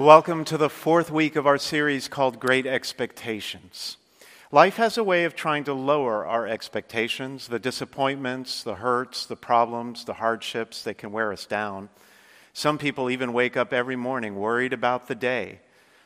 Welcome to the fourth week of our series called Great Expectations. Life has a way of trying to lower our expectations, the disappointments, the hurts, the problems, the hardships that can wear us down. Some people even wake up every morning worried about the day,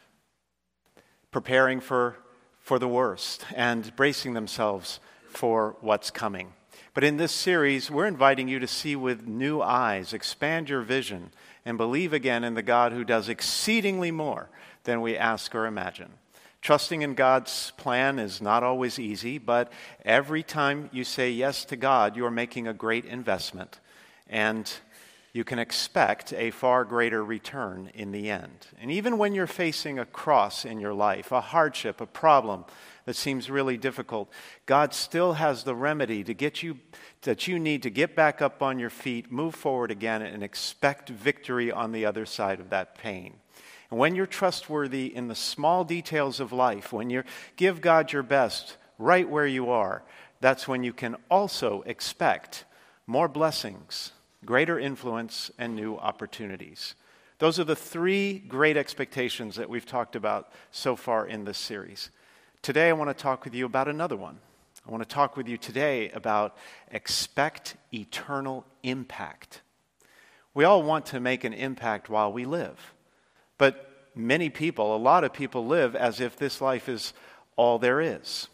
preparing for the worst and bracing themselves for what's coming. But in this series, we're inviting you to see with new eyes, expand your vision, and believe again in the God who does exceedingly more than we ask or imagine. Trusting in God's plan is not always easy, but every time you say yes to God, you are making a great investment, and you can expect a far greater return in the end. And even when you're facing a cross in your life, a hardship, a problem that seems really difficult, God still has the remedy to get you that you need to get back up on your feet, move forward again, and expect victory on the other side of that pain. And when you're trustworthy in the small details of life, when you give God your best right where you are, that's when you can also expect more blessings, greater influence, and new opportunities. Those are the three great expectations that we've talked about so far in this series. Today I want to talk with you about another one. I want to talk with you today about expect eternal impact. We all want to make an impact while we live, but many people, a lot of people live as if this life is all there is.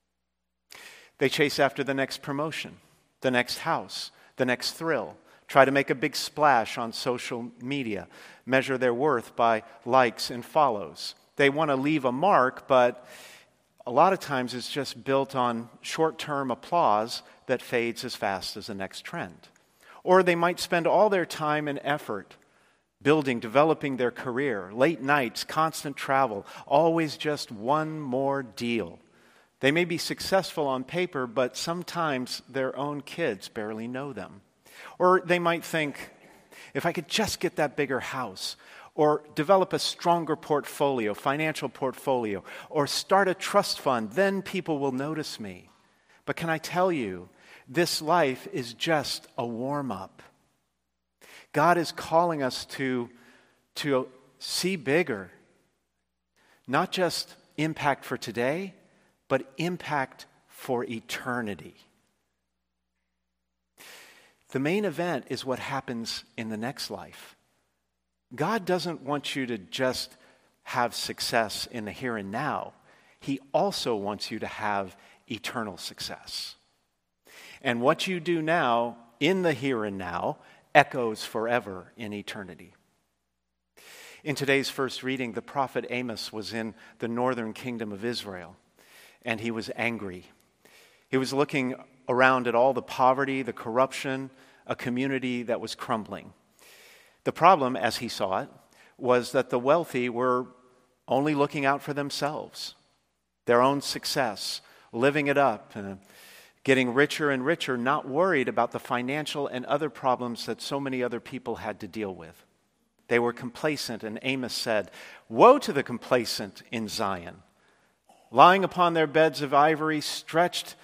They chase after the next promotion, the next house, the next thrill, try to make a big splash on social media, measure their worth by likes and follows. They want to leave a mark, but a lot of times it's just built on short-term applause that fades as fast as the next trend. Or they might spend all their time and effort building, developing their career, late nights, constant travel, always just one more deal. They may be successful on paper, but sometimes their own kids barely know them. Or they might think, if I could just get that bigger house, or develop a stronger portfolio, financial portfolio, or start a trust fund, then people will notice me. But can I tell you, this life is just a warm-up. God is calling us to see bigger, not just impact for today, but impact for eternity. The main event is what happens in the next life. God doesn't want you to just have success in the here and now. He also wants you to have eternal success. And what you do now in the here and now echoes forever in eternity. In today's first reading, the prophet Amos was in the northern kingdom of Israel, and he was angry. He was looking around at all the poverty, the corruption, a community that was crumbling. The problem, as he saw it, was that the wealthy were only looking out for themselves, their own success, living it up, getting richer and richer, not worried about the financial and other problems that so many other people had to deal with. They were complacent, and Amos said, "Woe to the complacent in Zion, lying upon their beds of ivory, stretched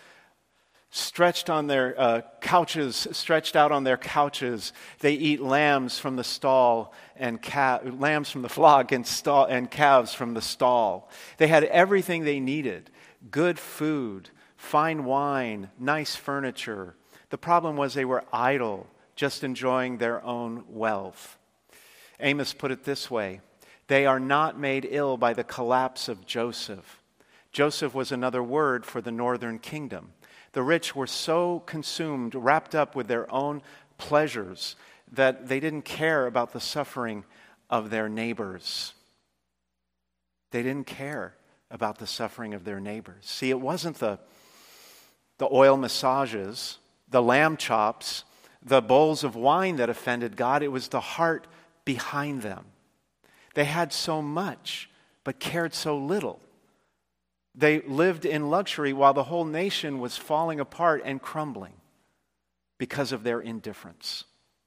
on their couches, stretched out on their couches. They eat lambs from the stall and lambs from the flock and calves from the stall." They had everything they needed: good food, fine wine, nice furniture. The problem was they were idle, just enjoying their own wealth. Amos put it this way: they are not made ill by the collapse of Joseph. Joseph was another word for the northern kingdom. The rich were so consumed, wrapped up with their own pleasures, that they didn't care about the suffering of their neighbors. They didn't care about the suffering of their neighbors. See, it wasn't the oil massages, the lamb chops, the bowls of wine that offended God. It was the heart behind them. They had so much, but cared so little. They lived in luxury while the whole nation was falling apart and crumbling because of their indifference.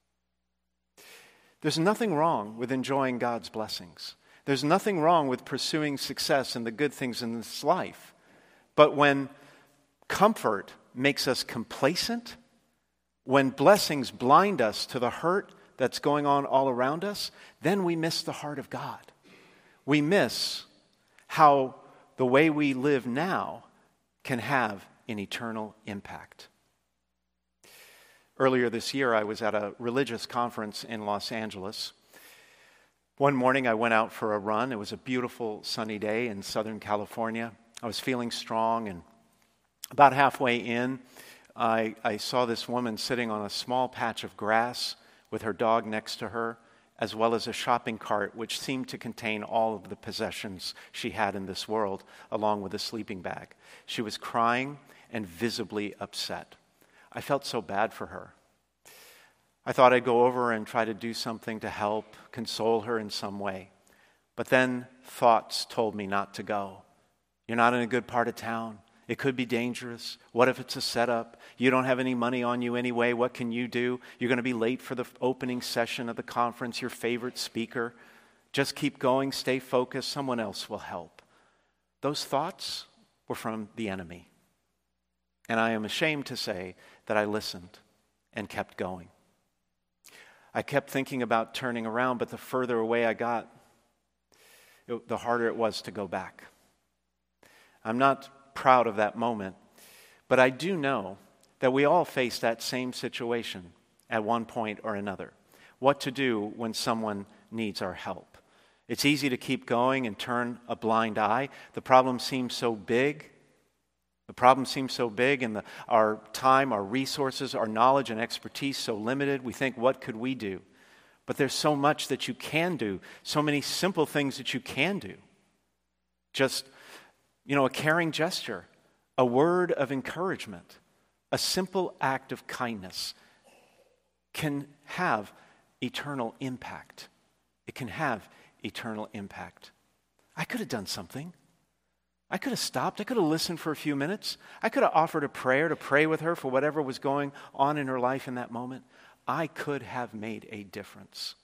There's nothing wrong with enjoying God's blessings. There's nothing wrong with pursuing success and the good things in this life. But when comfort makes us complacent, when blessings blind us to the hurt that's going on all around us, then we miss the heart of God. We miss how the way we live now can have an eternal impact. Earlier this year, I was at a religious conference in Los Angeles. One morning, I went out for a run. It was a beautiful sunny day in Southern California. I was feeling strong, and about halfway in, I saw this woman sitting on a small patch of grass with her dog next to her, as well as a shopping cart which seemed to contain all of the possessions she had in this world, along with a sleeping bag. She was crying and visibly upset. I felt so bad for her. I thought I'd go over and try to do something to help, console her in some way. But then thoughts told me not to go. You're not in a good part of town. It could be dangerous. What if it's a setup? You don't have any money on you anyway. What can you do? You're going to be late for the opening session of the conference, your favorite speaker. Just keep going, stay focused. Someone else will help. Those thoughts were from the enemy. And I am ashamed to say that I listened and kept going. I kept thinking about turning around, but the further away I got, the harder it was to go back. I'm not proud of that moment, but I do know that we all face that same situation at one point or another. What to do when someone needs our help. It's easy to keep going and turn a blind eye. The problem seems so big. And our time, our resources, our knowledge and expertise so limited. We think, what could we do? But there's so much that you can do, so many simple things that you can do. Just, a caring gesture, a word of encouragement, a simple act of kindness can have eternal impact. It can have eternal impact. I could have done something. I could have stopped. I could have listened for a few minutes. I could have offered a prayer to pray with her for whatever was going on in her life in that moment. I could have made a difference.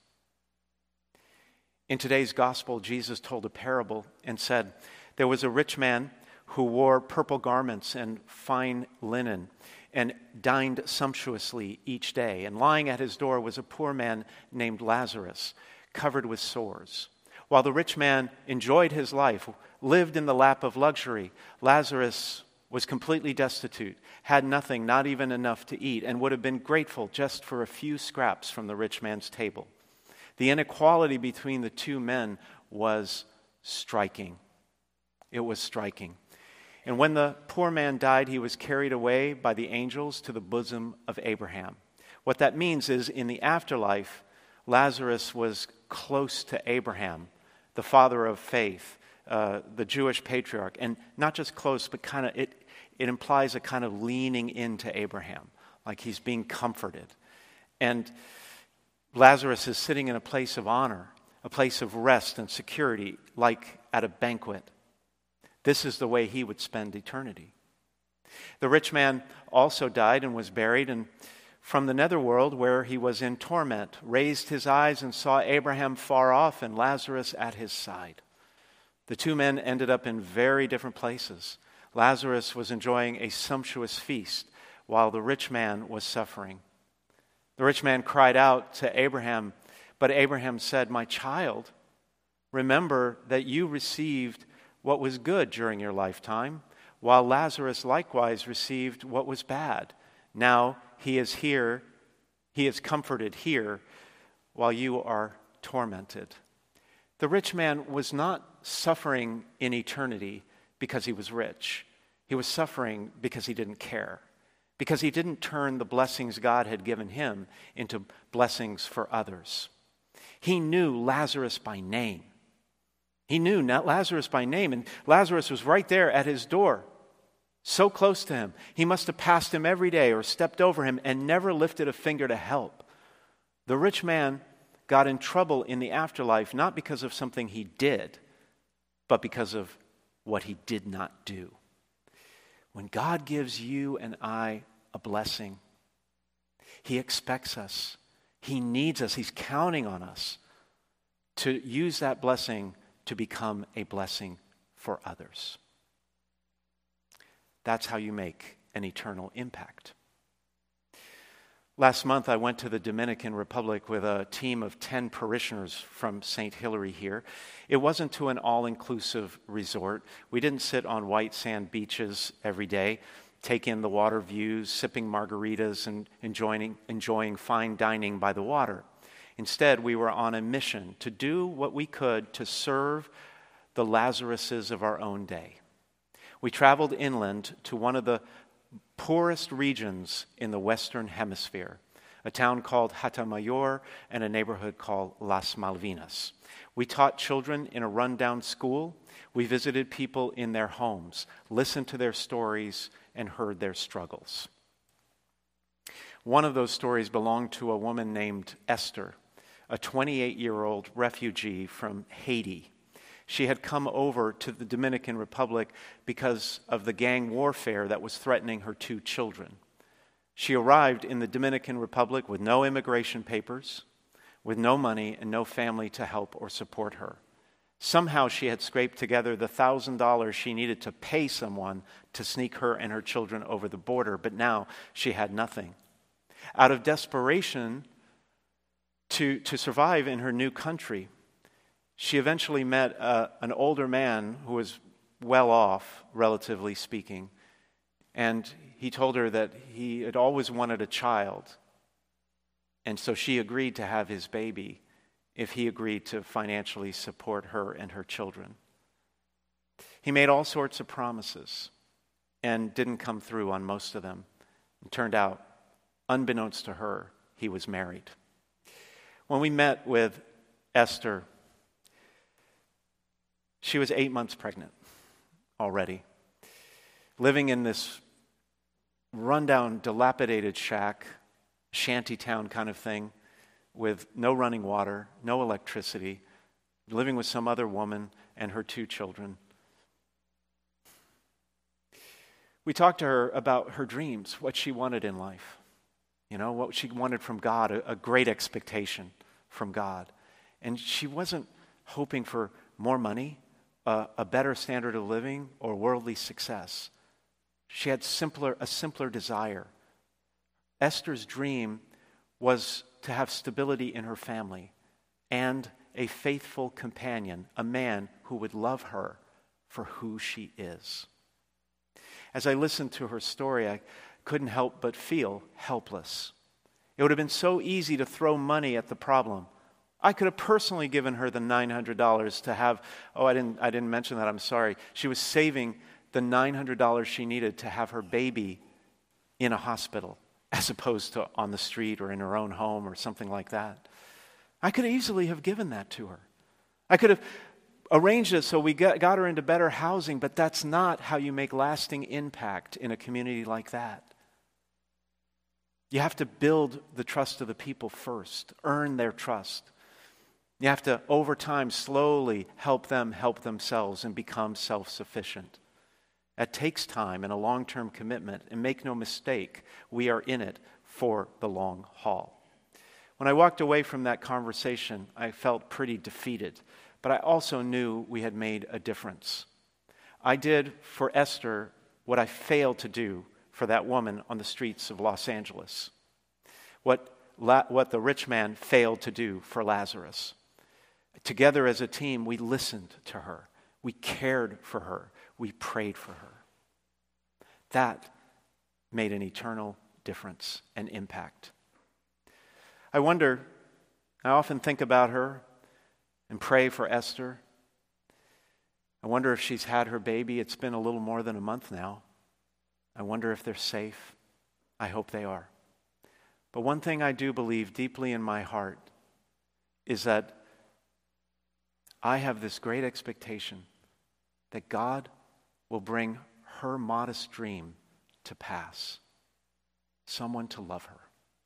In today's gospel, Jesus told a parable and said, there was a rich man who wore purple garments and fine linen and dined sumptuously each day. And lying at his door was a poor man named Lazarus, covered with sores. While the rich man enjoyed his life, lived in the lap of luxury, Lazarus was completely destitute, had nothing, not even enough to eat, and would have been grateful just for a few scraps from the rich man's table. The inequality between the two men was striking. It was striking. And when the poor man died, he was carried away by the angels to the bosom of Abraham. What that means is, in the afterlife, Lazarus was close to Abraham, the father of faith, the Jewish patriarch. And not just close, but it implies a kind of leaning into Abraham, like he's being comforted. And Lazarus is sitting in a place of honor, a place of rest and security, like at a banquet. This is the way he would spend eternity. The rich man also died and was buried, and from the netherworld, where he was in torment, raised his eyes and saw Abraham far off and Lazarus at his side. The two men ended up in very different places. Lazarus was enjoying a sumptuous feast, while the rich man was suffering. The rich man cried out to Abraham, but Abraham said, "My child, remember that you received what was good during your lifetime, while Lazarus likewise received what was bad. Now he is comforted here, while you are tormented." The rich man was not suffering in eternity because he was rich. He was suffering because he didn't care, because he didn't turn the blessings God had given him into blessings for others. He knew Lazarus by name. He knew Lazarus by name, and Lazarus was right there at his door, so close to him. He must have passed him every day or stepped over him and never lifted a finger to help. The rich man got in trouble in the afterlife not because of something he did, but because of what he did not do. When God gives you and I a blessing, he expects us. He needs us. He's counting on us to use that blessing to become a blessing for others. That's how you make an eternal impact. Last month, I went to the Dominican Republic with a team of 10 parishioners from St. Hilary here. It wasn't to an all-inclusive resort. We didn't sit on white sand beaches every day, take in the water views, sipping margaritas, and enjoying fine dining by the water. Instead, we were on a mission to do what we could to serve the Lazaruses of our own day. We traveled inland to one of the poorest regions in the Western Hemisphere, a town called Hatamayor and a neighborhood called Las Malvinas. We taught children in a rundown school. We visited people in their homes, listened to their stories, and heard their struggles. One of those stories belonged to a woman named Esther, a 28-year-old refugee from Haiti. She had come over to the Dominican Republic because of the gang warfare that was threatening her 2 children. She arrived in the Dominican Republic with no immigration papers, with no money and no family to help or support her. Somehow she had scraped together the $1,000 she needed to pay someone to sneak her and her children over the border, but now she had nothing. Out of desperation to survive in her new country, she eventually met an older man who was well off, relatively speaking, and he told her that he had always wanted a child, and so she agreed to have his baby if he agreed to financially support her and her children. He made all sorts of promises and didn't come through on most of them. It turned out, unbeknownst to her, he was married. When we met with Esther, she was 8 months pregnant already, living in this rundown, dilapidated shack, shanty town kind of thing, with no running water, no electricity, living with some other woman and her 2 children. We talked to her about her dreams, what she wanted in life, what she wanted from God, a great expectation from God. And she wasn't hoping for more money, a better standard of living, or worldly success. She had a simpler desire. Esther's dream was to have stability in her family and a faithful companion, a man who would love her for who she is. As I listened to her story, I couldn't help but feel helpless. It would have been so easy to throw money at the problem. I could have personally given her the $900 to have, I didn't mention that, I'm sorry. She was saving the $900 she needed to have her baby in a hospital, as opposed to on the street or in her own home or something like that. I could easily have given that to her. I could have arranged it so we got her into better housing, but that's not how you make lasting impact in a community like that. You have to build the trust of the people first, earn their trust. You have to, over time, slowly help them help themselves and become self-sufficient. That takes time and a long-term commitment, and make no mistake, we are in it for the long haul. When I walked away from that conversation, I felt pretty defeated, but I also knew we had made a difference. I did for Esther what I failed to do for that woman on the streets of Los Angeles, what the rich man failed to do for Lazarus. Together as a team, we listened to her. We cared for her. We prayed for her. That made an eternal difference and impact. I often think about her and pray for Esther. I wonder if she's had her baby. It's been a little more than a month now. I wonder if they're safe. I hope they are. But one thing I do believe deeply in my heart is that I have this great expectation that God will bring her modest dream to pass. Someone to love her.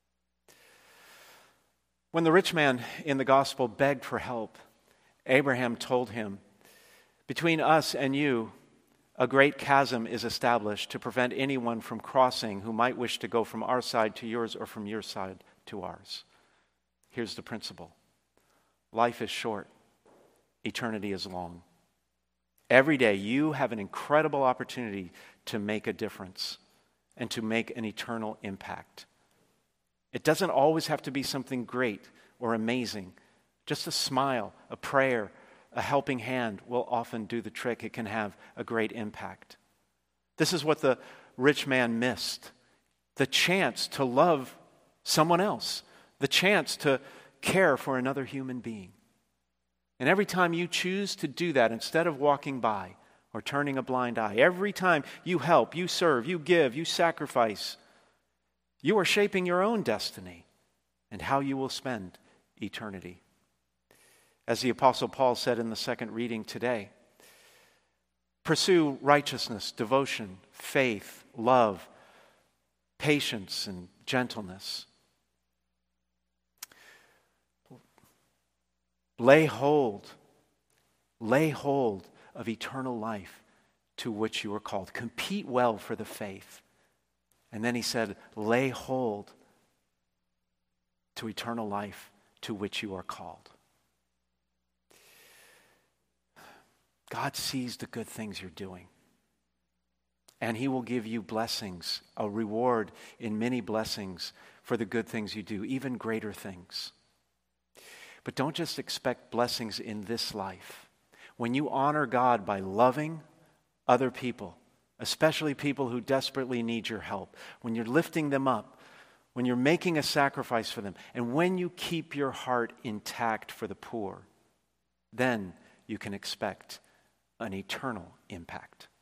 When the rich man in the gospel begged for help, Abraham told him, "Between us and you, a great chasm is established to prevent anyone from crossing who might wish to go from our side to yours or from your side to ours." Here's the principle. Life is short. Eternity is long. Every day you have an incredible opportunity to make a difference and to make an eternal impact. It doesn't always have to be something great or amazing. Just a smile, a prayer, a helping hand will often do the trick. It can have a great impact. This is what the rich man missed. The chance to love someone else. The chance to care for another human being. And every time you choose to do that, instead of walking by or turning a blind eye, every time you help, you serve, you give, you sacrifice, you are shaping your own destiny and how you will spend eternity. As the Apostle Paul said in the second reading today, pursue righteousness, devotion, faith, love, patience, and gentleness. Lay hold of eternal life to which you are called. Compete well for the faith. And then he said, lay hold to eternal life to which you are called. God sees the good things you're doing. And he will give you blessings, a reward in many blessings for the good things you do, even greater things. But don't just expect blessings in this life. When you honor God by loving other people, especially people who desperately need your help, when you're lifting them up, when you're making a sacrifice for them, and when you keep your heart intact for the poor, then you can expect an eternal impact.